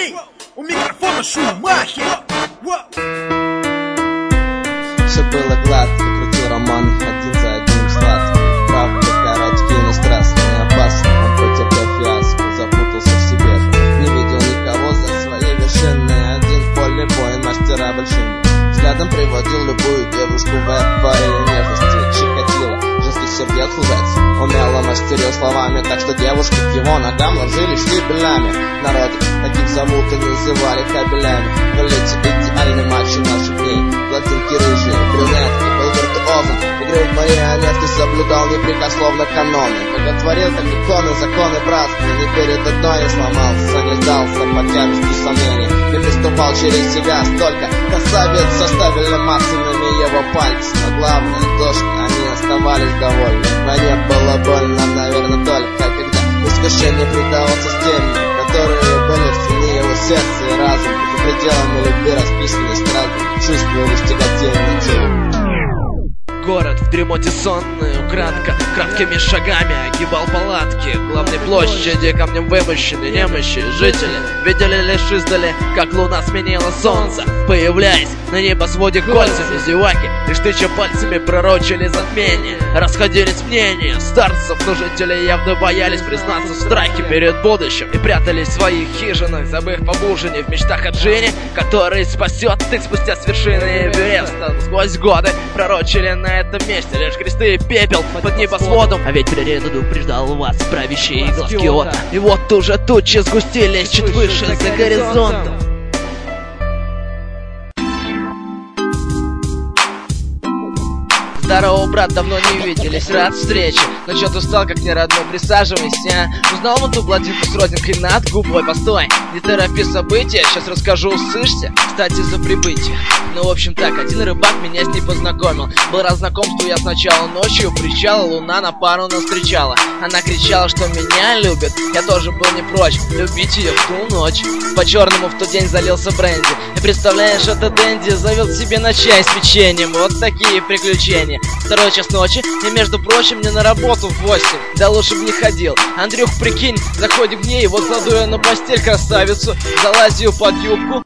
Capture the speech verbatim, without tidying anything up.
Эй, у микрофона Шумахер. Все было гладко, крутил роман один за одним сладким. Правда, короткий, но страстный, опасный. Он потерпел фиаско, запутался в себе. Не видел никого за своей вершиной. Один поле воин, мастера большими. Взглядом приводил любую девушку в акварель нежности. Чикатило, женский сердец лжец. Умело мастерил словами, так что девушки к его ногам ложились штабелями. Народе таких зовут и называли кабелями. Валите идеальный мачо наших дней. Блондинки рыжие, брюнетки, был виртуозом. Игры в марионетки соблюдал непрекословно каноны. Боготворил как иконы, законы братства. Не перед одной сломался, не сдался под тяжестью сомнений. Не приступал через себя столько красавиц, составили масляными его пальцы. Но главное то, что они оставались довольны. Мне было больно, наверное, только когда искушение предавался с теми, которые были в тени его сердца и разум. За пределами любви расписанной страдой чувствую лишь тяготение тела. Город в дремоте сонный, украдко, краткими шагами огибал палатки главной площади, камнем вымощены немощи жители видели лишь издали, как луна сменила солнце, появляясь на небосводе кольцами зеваки, лишь тыча пальцами пророчили затмение. Расходились мнения старцев, но жители явно боялись признаться в страхе перед будущим и прятались в своих хижинах, забыв об ужине в мечтах о Джине, который спасет их спустя с вершины Эвереста. Сквозь годы пророчили на этом месте лишь кресты и пепел под небосводом. А ведь предупреждал вас правящий глаз Киота. И вот уже тучи сгустились чуть выше за горизонтом. Здорово, брат, давно не виделись, рад встрече. Но чё ты устал, как не родной, присаживайся. Узнал вон ту блондинку с родинкой над губой. Постой, не торопи события, сейчас расскажу, услышься. Кстати, за прибытие. Ну, в общем так, один рыбак меня с ней познакомил. Был раз знакомству я сначала ночью у причала, луна на пару нас встречала. Она кричала, что меня любит, я тоже был не прочь любить ее в ту ночь. По-черному в тот день залился бренди. И представляешь, это Дэнди завел себе на чай с печеньем. Вот такие приключения. Второй час ночи, и между прочим, мне на работу в восемь. Да лучше бы не ходил. Андрюх, прикинь, заходим к ней, вот кладу я на постель красавицу, залазю под юбку.